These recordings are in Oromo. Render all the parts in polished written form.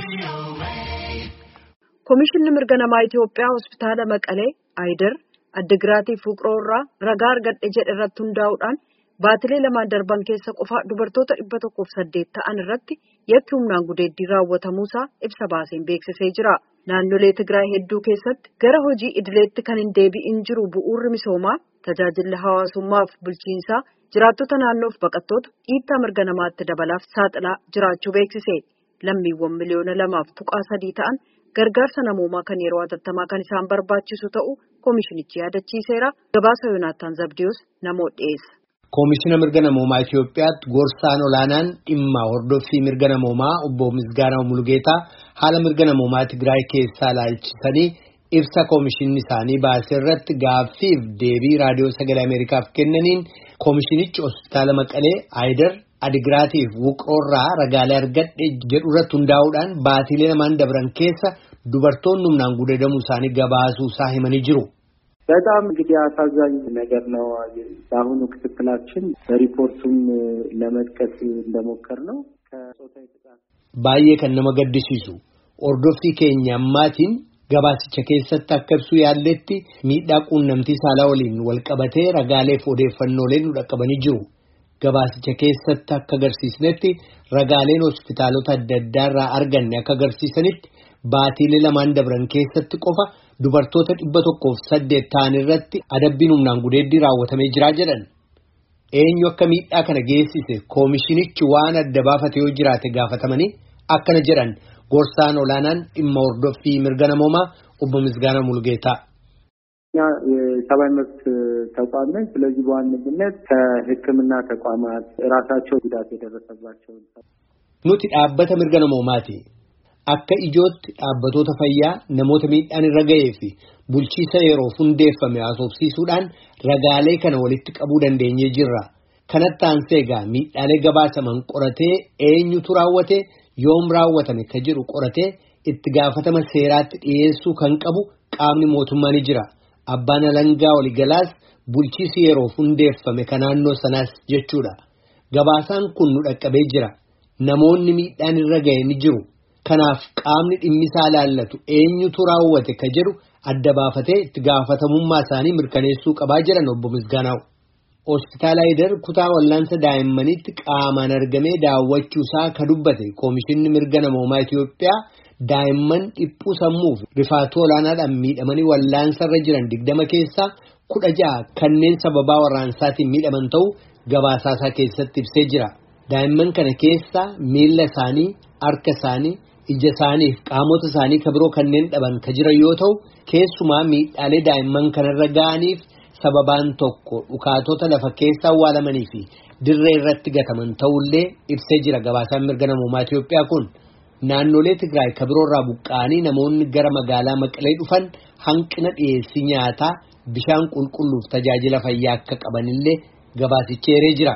Komishinni mirga namaa Itiyoophiyaa hospitaala Maqalee, Ayider, Addigiraatii fi Wuqroorraa ragaa argadhe jedhe irratti hundaa'uudhaan baatilee lamaan darban keessa qofa dubartoota 108 ta'an irratti yakki humnaan gudeeddii raawwatamuusaa ibsa baaseen beeksisee jira. Naannolee Tigraay hedduu keessatti gara hojii idileetti kan hin deebi'in jiru bu'uurri misoomaa, tajaajilli hawaasummaa fi bulchiinsaa jiraattota naannoof baqattoota dhiibbaa mirga namaatti dabalaaf saaxilaa jiraachuu beeksise. Lammiiwwan miliyoona 2.3 ta'an gargaarsa namoomaa kan yeroo hatattamaa kan isaan barbaachisu ta'u komishinichi yaadachiiseera. Gabaasa Yoonaataan Zabdiyoos namoota dhiyeessa. Komishina mirga namoomaa Itiyoophiyaatti gorsaan olaanaan dhimma hordoffii mirga namoomaa obbo Misgaanaw Mulugeetaa haala mirga namoomaa Tigraay keessaa ilaalchisanii ibsa komishinni isaanii baasee irratti gaaffiif deebii raadiyoo sagalee Ameerikaaf kennaniin komishinichi hospitaala Maqalee, Ayider, Addigiraatii fi Wuqroorraa ragaalee argadhe jedhu irratti hundaa'uudhaan baatilee lamaan dabran keessa dubartoonni humnaan gudeedamuu isaanii gabaasuu isaa himanii jiru. በጣም እንግዲህ አሳዛኝ ነገር ነው። አሁን ክትትላችን በሪፖርቱም ለመጥቀስ እንደሞከርነው ከጾታዊ ጥቃት baay'ee kan nama gaddisiisu ordoffii keenya ammaatiin gabaasicha keessatti akka ibsu yaalletti miidhaa quunnamtii saalaa waliin wal qabatee ragaaleef odeeffannooleen nu dhaqqabanii jiru. Gabaasicha keessatti akka agarsiisnetti ragaaleen hospitaalota adda addaa irraa arganne akka agarsiisanitti baatilee lamaan dabran keessatti qofa dubartoota 108 ta'an irratti adabbiin humnaan gudeeddii raawwatamee jira jedhan. Eenyu akka miidhaa kana geessise komishinichi waan adda baafate yoo jiraate gaafatamanii akkana jedhan gorsaan olaanaan dhimma hordoffii mirga namoomaa obbo Misgaanaw Mulugeetaa. የሰብአዊ መብት ተቋም ነኝ። ስለዚህ በዋነኝነት ከሕክምና ተቋማት ራሳቸው ጉዳት የደረሰባቸው nuti dhaabbata mirga namoomaati. Akka ijootti dhaabbattoota fayyaa namoota miidhaan irra ga'ee fi bulchiisa yeroof hundeeffame haasofsiisuudhaan ragaalee kana walitti qabuu dandeenyee jirra. Kanatti aansee egaa miidhaalee gabaasaman qoratee eenyutu raawwate yoom raawwatame ka jedhu qoratee itti gaafatama seeraatti dhiyeessuu kan qabu qaamni mootummaa ni jira. Abbaan alangaa waliigalaas bulchiisi yeroof hundeeffame kan naannoo sanaas jechuudha. Gabaasaan kun nu dhaqqabee jira. Namoonni miidhaan irra ga'e ni jiru. Kanaaf qaamni dhimmisaa ilaallatu eenyutu raawwate ka jedhu adda baafatee itti gaafatamummaa isaanii mirkaneessuu qabaa jiran obbo Misgaanaw. Hospitaala Ayider kutaa wallaansa daa'immaniitti qaamaan argamee daawwachuusaa ka dubbate komishinni mirga namoomaa Itiyoophiyaa daa'imman dhiphuu sammuu fi rifaatuu olaanaadhaan miidhamanii wallaansarra jiran 20 keessaa 16 kanneen sababaa waraansaatiin miidhaman ta'uu gabaasaasaa keessatti ibsee jira. Daa'imman kana keessaa miila isaanii, harka isaanii, ija isaanii fi qaamota isaanii ka biroo kanneen dhaban ka jiran yoo ta'u keessumaa miidhaalee daa'imman kanarra ga'aniif sababaan tokko dhukaatota lafa keessa awwaalamanii fi dirree irratti gataman ta'ullee ibsee jira. Gabaasaan mirga namoomaa Itiyoophiyaa kun naannolee Tigraay ka biroorraa buqqa'anii namoonni gara magaalaa Maqalee dhufan hanqina dhiyeessii nyaataa, bishaan qulqulluuf tajaajila fayyaa akka qabanillee gabaasicheeree jira.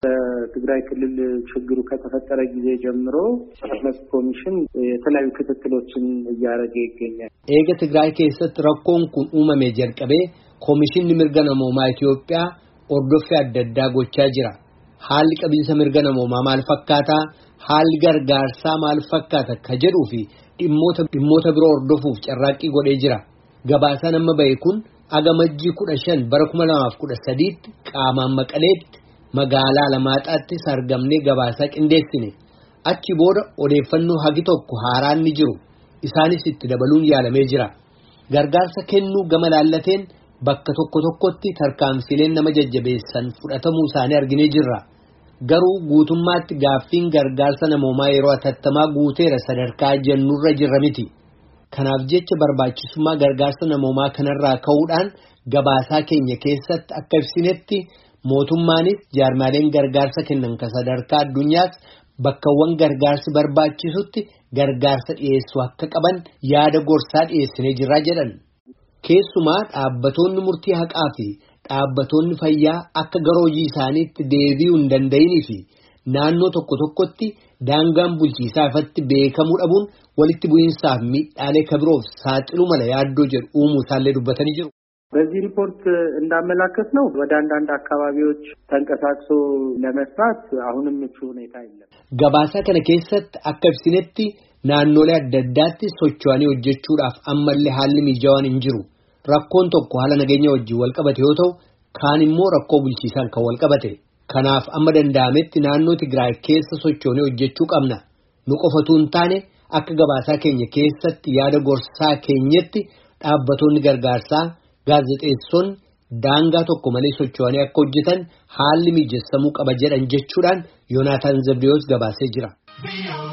ትግራይ ክልል ችግሩ ከተፈጠረ ጊዜ ጀምሮ መብት ኮሚሽን የተለያዩ ክትትሎችን እያደረገ ይገኛል። ኤገ ትግራይ keessatti rakkoon kun uumamee jalqabee komishinni mirga namoomaa Itiyoophiyaa ordoffii adda addaa gochaa jira. Haalli qabiinsa mirga namoomaa maal fakkaata? Haalli gargaarsaa maal fakkaata ka jedhuu fi dhimmoota biroo ordofuuf carraaqqii godhee jira. Gabaasaan amma ba'e kun agamajjii 15 bara 2013 qaamaan Maqaleetti magaalaa Alamaataatti sargamnee gabaasaa qindeessine. Achi booda odeeffannoo hagi tokko haaraan ni jiru. Isaanis itti dabaluun yaalamee jira. Gargaarsa kennuu gama laallateen bakka tokkotti tarkaanfileen nama jajjabeessan fudhatamuu isaanii arginee jirra. Garuu guutummaatti gaaffiin gargaarsa namoomaa yeroo hatattamaa guuteera sadarkaa jennurra jirra miti. Kanaaf jecha barbaachisummaa gargaarsa namoomaa kanarraa ka'uudhaan gabaasaa keenya keessatti akka ibsinetti mootummaanis jaarmaaleen gargaarsa kennan ka sadarkaa addunyaas bakkawwan gargaarsi barbaachisutti gargaarsa dhiyeessuu akka qaban yaada gorsaa dhiyeessinee jirra jedhan. Keessumaa dhaabbatoonni murtii haqaa fi dhaabbatoonni fayyaa akka gara hojii isaaniitti deebi'uu hin danda'inii fi naannoo tokkotti daangaan bulchiisaa ifatti beekamuu dhabuun walitti bu'iinsaaf miidhaalee kabiroof saaxiluu mala yaaddoo jedhu uumuu isaallee dubbatanii jiru. በዚህ ሪፖርት እንዳመላከት ነው ወደ አንዳንድ አካባቢዎች ተንቀሳቅሶ ለመስራት አሁንም ምቹ ሁኔታ የለም። gabaasa kana keessatti akka ibsinetti naannolee adda addaatti socho'anii hojjechuudhaaf ammallee haalli mijaawaan hin jiru. Rakkoon tokko haala nageenya wajjin wal qabate yoo ta'u, kaan immoo rakkoo bulchiisaan kan wal qabate. Kanaaf amma danda'ametti naannoo Tigraay keessa sochoonee hojjechuu qabna. Nu qofatu hin taane akka gabaasaa keenya keessatti yaada gorsaa keenyatti dhaabbattoonni gargaarsaa gaazexeessonni daangaa tokko malee socho'anii akka hojjetan haalli mijeessamuu qaba jedhan jechuudhaan Yoonaataan Zabdiyoos gabaasee jira.